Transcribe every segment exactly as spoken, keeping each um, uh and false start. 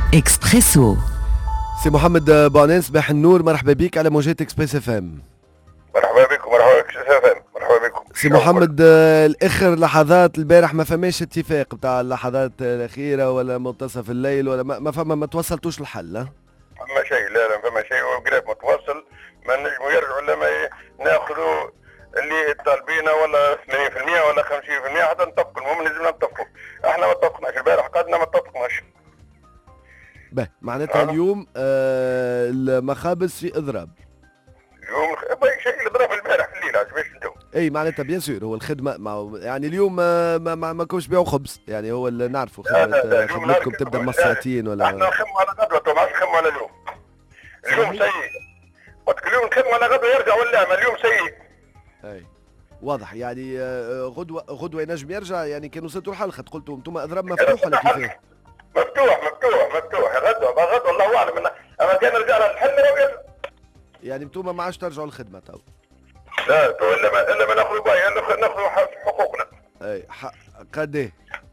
اكسبريسو. سي محمد بونان، صباح النور، مرحبا بك على موجات اكسبريس اف ام. مرحبا بكم مرحبا بك اف ام مرحبا بكم. سي محمد، آه، الاخر لحظات البارح ما فماش اتفاق بتاع اللحظات الاخيره ولا منتصف الليل ولا ما, ما فما ما توصلتوش الحل؟ ها فما شيء، لا لا فما شيء، وقريب متواصل ما نجموا يرجعوا لما ناخذوا اللي طالبينه ولا ثمانين بالمئة ولا خمسين بالمئة حتى نتفقوا. المهم لازمنا نتفقوا. احنا ما اتفقناش البارح، قعدنا ما اتفقناش. به معناتها أه. اليوم آه المخابز في اضراب. اليوم باقي شيء اللي ضرب البارح في الليل، عجباش انتم؟ اي معناتها بيان سور هو الخدمه مع يعني اليوم ما ما, ما, ما كوش بيعوا خبز، يعني هو اللي نعرفوا خدمه خدمتكم تبدا من ساعتين ولا احنا نخموا على غدوه، ما عادش نخموا على اليوم. اليوم سيء. قلت اليوم نخموا على غدوه يرجع ولا اليوم سيء. اي واضح، يعني آه، غدوه غدوه ينجم يرجع، يعني كانوا وصلتوا الحل خد قلتوا انتم اضراب مفتوح ولا كيفاه؟ مفتوح مفتوح مفتوح غدوه ما غدوه الله اعلم، اما كان رجعنا الحل لو يعني انتم ما عادش ترجعوا الخدمه تو؟ لا تو الا ما الا ما ناخذوا باي ناخذوا حقوقنا. اي قد ايه؟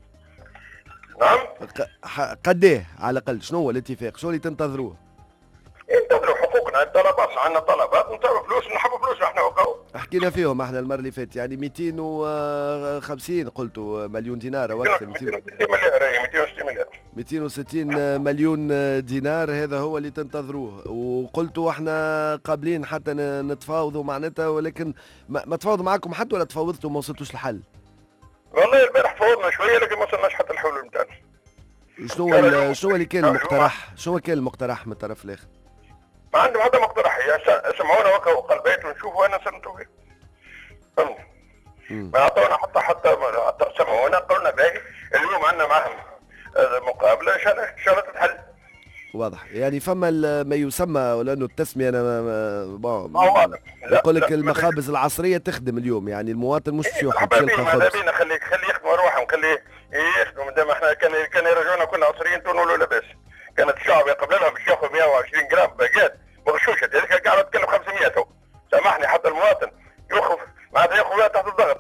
نعم قد ايه على الاقل؟ شنو هو الاتفاق؟ شنو اللي تنتظروه؟ ينتظروا حقوقنا، الطلبات عندنا طلبات نطلبوا فلوس، نحبوا فلوس احنا وقاو. حكينا فيهم احنا المره اللي فاتت، يعني مئتين وخمسين قلتوا مليون دينار او اكثر. مئتين وستين مليار مئتين وستين مليار مئتين وستين مليون دينار، هذا هو اللي تنتظروه. وقلتوا احنا قابلين حتى نتفاوضوا معناتها، ولكن ما, ما تفاوضوا معكم حتى ولا تفاوضتوا ما وصلتوش الحل؟ والله البارح فاوضنا شويه لكن ما وصلناش حتى الحلول نتاعنا. شنو شنو اللي كان المقترح؟ شنو كان المقترح من الطرف الاخر؟ ما عندهم حتى مقترح، سمعونا وكا وقلبيت ونشوفوا وانا صرتوا فيه. فهمت؟ ما اعطونا حتى حتى حتى سمعونا قلنا باهي اليوم عندنا معهم مقابله ان شاء الله ان شاء الله تتحل. واضح، يعني فما ما يسمى، ولانه التسميه انا ما ما هو يقول لك المخابز العصريه تخدم اليوم، يعني المواطن مش باش ياخذ شلقه خبز. ماذا بينا خليه خليه يخدموا روحهم، خليه يخدموا دام احنا كان كان يرجعونا كنا عصريين تونولوا لاباس. كانت الشعب قبل لها باش ياخذ مئة وعشرين جرام باقات مغشوشه، هذيك قاعده تكلف خمسمئة تو. سامحني حتى المواطن ياخذ معناتها ياخذ تحت الضغط.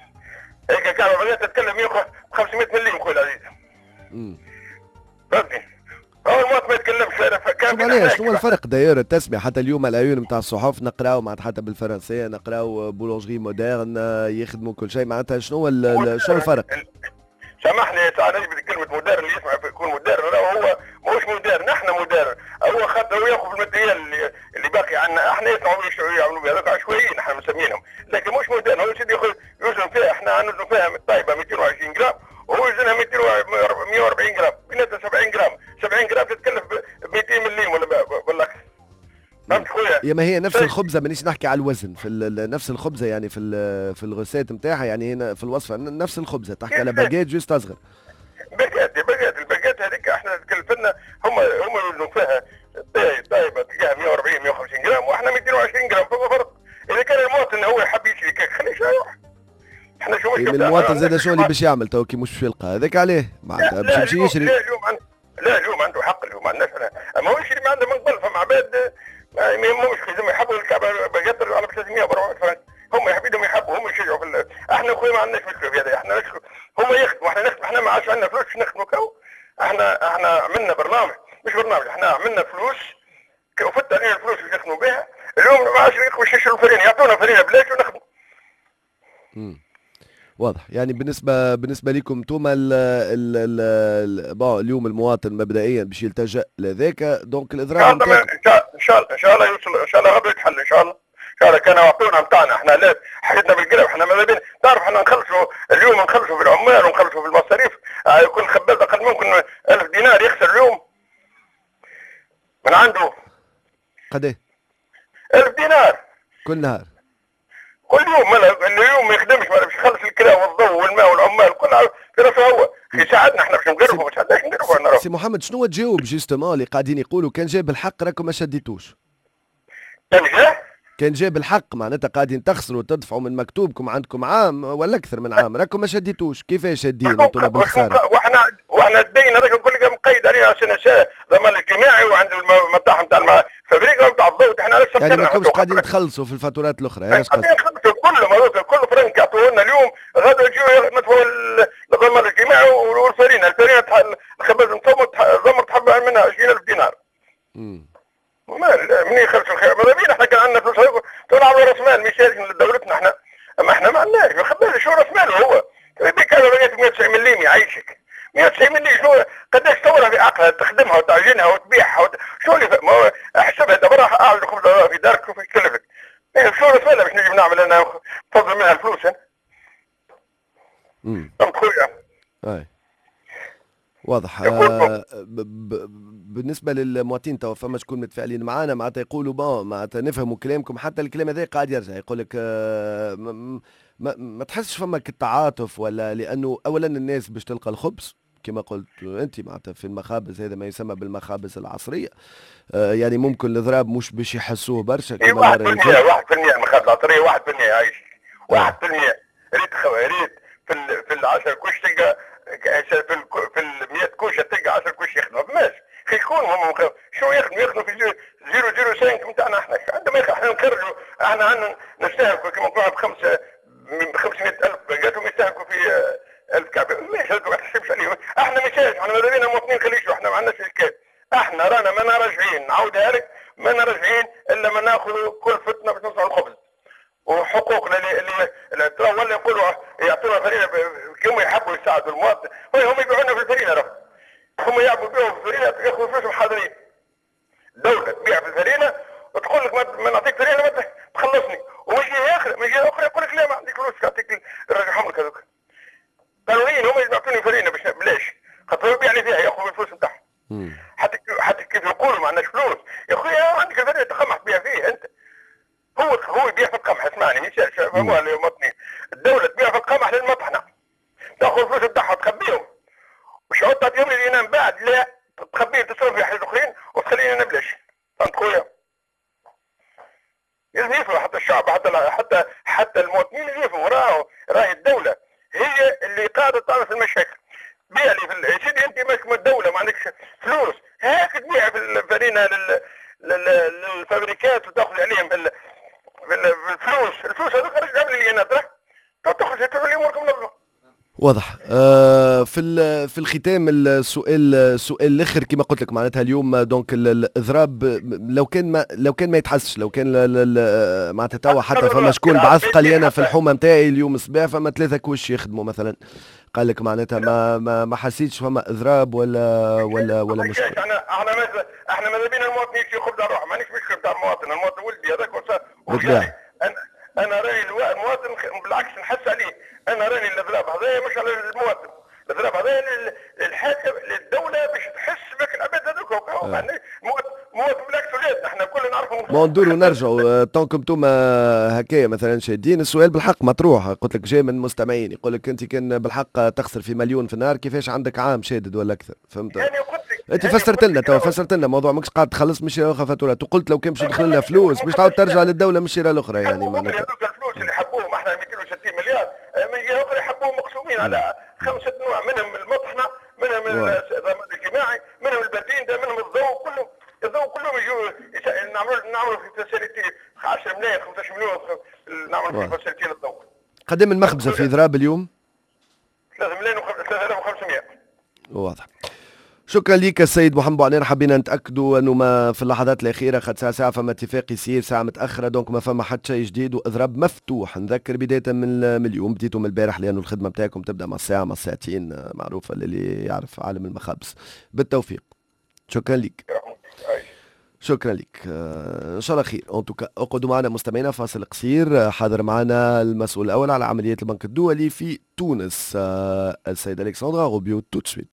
هيك قاعده باقات تتكلم ياخذ خمسمئة مليم خويا العزيز. امم فهمتني؟ هو المواطن ما يتكلمش. شوف علاش شنو الفرق داير التسميه؟ حتى اليوم العيون نتاع الصحف نقراو معناتها حتى بالفرنسيه نقراو بولونجري مودرن يخدموا كل شيء، معناتها شنو شنو الفرق؟ سامحني ساعة نجبد كلمة مدار اللي يسمع يكون مدار، هو مش مدار، نحن مدار. هو خاطر هو ياخذ الماتريال اللي, اللي باقي عندنا، احنا يطلعوا يعملوا بها هذوك عشوائيين احنا مسمينهم، لكن مش مدار. هو يصير ياخذ يوزن فيها، احنا نوزن فيها طيبة مئتين وعشرين جرام وهو يوزنها مئة وأربعين جرام، بيناتها سبعين جرام، سبعين جرام تتكلف ب مئتين مليم ولا بالعكس. فهمت خويا؟ يا ما هي نفس الخبزه، مانيش نحكي على الوزن، في نفس الخبزه يعني في في الغسات نتاعها، يعني هنا في الوصفه نفس الخبزه، تحكي على باجيت جوست اصغر. باجيت باجيت الباجيت هذيك احنا تكلفنا هم هم يوزنوا فيها طيبه تلقاها مئة وأربعين مئة وخمسين جرام واحنا مئتين وعشرين جرام، فما فرق. اذا كان المواطن هو يحب يشري كيك خليه يروح. احنا شو مشكلة المواطن زاد شو اللي باش يعمل تو كي مش باش يلقى هذاك عليه معناتها باش يمشي يشري. لا اليوم عنده لا اليوم عنده حق، اليوم عندناش اما هو يشري ما عنده من قبل. فما عباد ما يهمهمش لازم يحبوا الكعبه باجيت على ثلاثمئة وأربعمئة فرنك، هم يحبوا يحبوا هم يشجعوا في ال... احنا خويا ما عندناش مشكله في هذا، احنا نشكر هم يخدموا احنا نخدم، احنا ما عادش عندنا فلوس نخدموا كو. احنا احنا عملنا برنامج مش برنامج، احنا عملنا فلوس وفت علينا الفلوس اللي نخدموا بها. اليوم ما عادش يخدموا يشروا فرينه، يعطونا فرينه بلاش ونخدموا. امم واضح، يعني بالنسبه بالنسبه لكم انتم ال ال ال اليوم المواطن مبدئيا باش يلتجأ لذاك، دونك الاضراب ان شاء الله ان شاء الله يوصل ان شاء الله غدا يتحل ان شاء الله. ان شاء الله كانوا يعطونا نتاعنا احنا، لا حيدنا بالقلب احنا ماذا بينا تعرف احنا نخلصوا اليوم نخلصوا في العمال ونخلصوا في المصاريف. آه يكون خباز اقل ممكن ألف دينار يخسر اليوم من عنده. قديه؟ ألف دينار كل نهار كل يوم. اليوم ما يخدمش، ما باش يخلص الكراء والضوء والماء والعمال كلها في راسه هو. يساعدنا احنا باش نقربوا، ما تساعدناش نديروا. سي محمد شنو تجاوب جوستومون اللي قاعدين يقولوا كان جاب الحق راكم ما شديتوش؟ كان جا؟ كان جاب الحق معناتها قاعدين تخسروا تدفعوا من مكتوبكم عندكم عام ولا اكثر من عام راكم ما شديتوش، كيفاش شادين انتم بالخساره؟ واحنا واحنا الدين هذاك كل مقيد عليه سنه ضمان اجتماعي وعند المتاح نتاع الفابريكا نتاع الضوء احنا لسه يعني ما كنتوش قاعدين تخلصوا في الفاتورات الاخرى. قاعدين نخلصوا كل مروت كل فرنك يعطوه لنا اليوم، غدا يجوا ندفعوا الضمان الاجتماعي والفرينه، الفرينه الخبز نصوم ضمر تحب منها امم مال منين يخرجوا الخير؟ ماذا بينا احنا كان عندنا فلوس تلعبوا راس مال مش لازم لدولتنا احنا. اما احنا ما عندناش ما خدناش شو راس ماله هو. بك هذا بقيت مية وتسعين مليم يعيشك. مية وتسعين مليم شو قداش تطورها في عقلها تخدمها وتعجنها وتبيعها وت... شو اللي ما هو احسبها دابا راح اعمل خبز في دارك وفي تكلفك. شو راس مالها باش نجي نعمل انا نفضل منها الفلوس انا. امم فهمت خويا؟ اي واضح. آه ب ب بالنسبه للمواطنين تو فما شكون متفاعلين معانا معناتها يقولوا بون معناتها نفهموا كلامكم، حتى الكلام هذا قاعد يرجع يقول لك آه ما, ما, ما تحسش فما التعاطف، ولا لانه اولا الناس باش تلقى الخبز كما قلت انت معناتها في المخابز، هذا ما يسمى بالمخابز العصريه. آه يعني ممكن الاضراب مش باش يحسوه برشا كما واحد بالمية واحد بالمية المخابز العصريه واحد بالمية يعيش واحد بالمية. ريت خو ريت في ال في العشر كوش تلقى في ال في ال مية كوشه تلقى عشر كوش يخدموا فماش يكون هم شو يخدموا يخدموا في صفر صفر خمسة نتاعنا احنا عندما احنا نخرجوا احنا عندنا نستهلكوا كما نقولوا بخمسه من خمسمائة ألف باقاتهم يستهلكوا في ألف كعبه ماشي هذوك ما تحسبش عليهم. احنا ماشيش احنا ماذا بينا مواطنين خليجوا احنا ما عندناش اشكال. احنا رانا ما راجعين نعاودها لك ما راجعين الا ما ناخذوا كل فتنه باش نصنعوا الخبز وحقوقنا اللي اللي ترى ولا يقولوا يعطونا فرينه كما يحبوا يساعدوا المواطن. هم يبيعوا لنا في الفرينه راه هم يعبوا بيعوا في الفرينه ياخذوا فلوسهم حاضرين. الدوله تبيع في الفرينه وتقول لك ما نعطيك فرينه ما تخلصني ومجي اخر مجي اخر يقول لك لا ما عندك فلوس يعطيك نرجعهم لك هذوك قانونيين. هم يعطوني فرينه باش بلاش خاطر يبيع لي فيها ياخذ الفلوس نتاعهم. حتى حتى كيف يقولوا ما عندناش فلوس يا خويا عندك فرينه تخمح تبيع فيه انت. هو هو يبيع في القمح اسمعني مش فهموها المواطنين. الدوله تبيع في القمح للمطحنه تاخذ الفلوس بتاعها تخبيهم وش تعطيهم لي انا من بعد لا تخبيهم تصرف في حاجات اخرين وتخليني انا بلاش. فهمت خويا؟ لازم يفهموا حتى الشعب حتى حتى حتى المواطنين يفهموا راهو راهي الدوله هي اللي قاعده تعمل في المشاكل. بيع لي في يا سيدي انت ماسك من الدوله ما عندكش فلوس هاك تبيع في الفرينه لل للفابريكات وتاخذ عليهم بالفلوس. الفلوس هذوك رجع لي انا ترى تخرج تقول لي اموركم منظمه. واضح. آه في في الختام السؤال السؤال الاخر كما قلت لك معناتها اليوم دونك الاضراب لو كان ما لو كان ما يتحسش لو كان معناتها توا حتى فما شكون بعث قال لي انا في الحومه نتاعي اليوم الصباح فما ثلاثه كوش يخدموا مثلا قال لك معناتها ما ما ما حسيتش فما اضراب ولا ولا ولا مشكله. احنا احنا ماذا احنا ماذا بينا المواطن يمشي ياخذ روحه مانيش مشكله بتاع المواطن. المواطن ولدي هذاك وجاي انا انا راني المواطن بالعكس نحس عليه. انا راني الاضراب هذايا مش على المواطن الاضراب هذايا للحاكم للدوله باش تحس بك العباد هذوك مواطن بالعكس ولادنا احنا كلنا نعرفوا. ما ندوروا نرجعوا طونكم انتم هكايا مثلا شادين السؤال بالحق مطروح. قلت لك جاي من مستمعين يقول لك انت كان بالحق تخسر في مليون في النهار كيفاش عندك عام شادد ولا اكثر. فهمت؟ يعني قلت انت فسرت لنا تو فسرت لنا موضوع ماكش قاعد تخلص من الشراء الاخرى فاتورات وقلت لو كان باش يدخل لنا فلوس باش تعاود ترجع للدوله من الشراء الاخرى يعني معناتها هذوك الفلوس اللي حبوهم احنا مئتين وستين مليار من جهه اخرى حبوهم مقسومين على خمسه انواع منهم المطحنه منهم الضمان الاجتماعي منهم البنزين منهم الضوء كلهم الضوء كلهم يجوا نعملوا نعملوا في فاسيلتي عشرة ملايين خمسة عشر مليون نعملوا في فاسيلتي للضوء. قدم المخبزه في ضراب اليوم ثلاثة ملايين ثلاثة آلاف وخمسمائة. واضح. شكرا لك السيد محمد بوعنان. حبينا نتاكدوا انه ما في اللحظات الاخيره خد ساعه ساعه فما اتفاق يصير ساعه متاخره دونك ما فما حتى شيء جديد واضراب مفتوح. نذكر بدايه من اليوم بديتوا من البارح لانه الخدمه بتاعكم تبدا مع الساعه مع الساعتين معروفه للي يعرف عالم المخابز. بالتوفيق. شكرا لك. شكرا لك. ان شاء الله خير. ان توكا اقعدوا معنا مستمعينا فاصل قصير. حاضر معنا المسؤول الاول على عمليات البنك الدولي في تونس السيد الكسندرا غوبيو. تو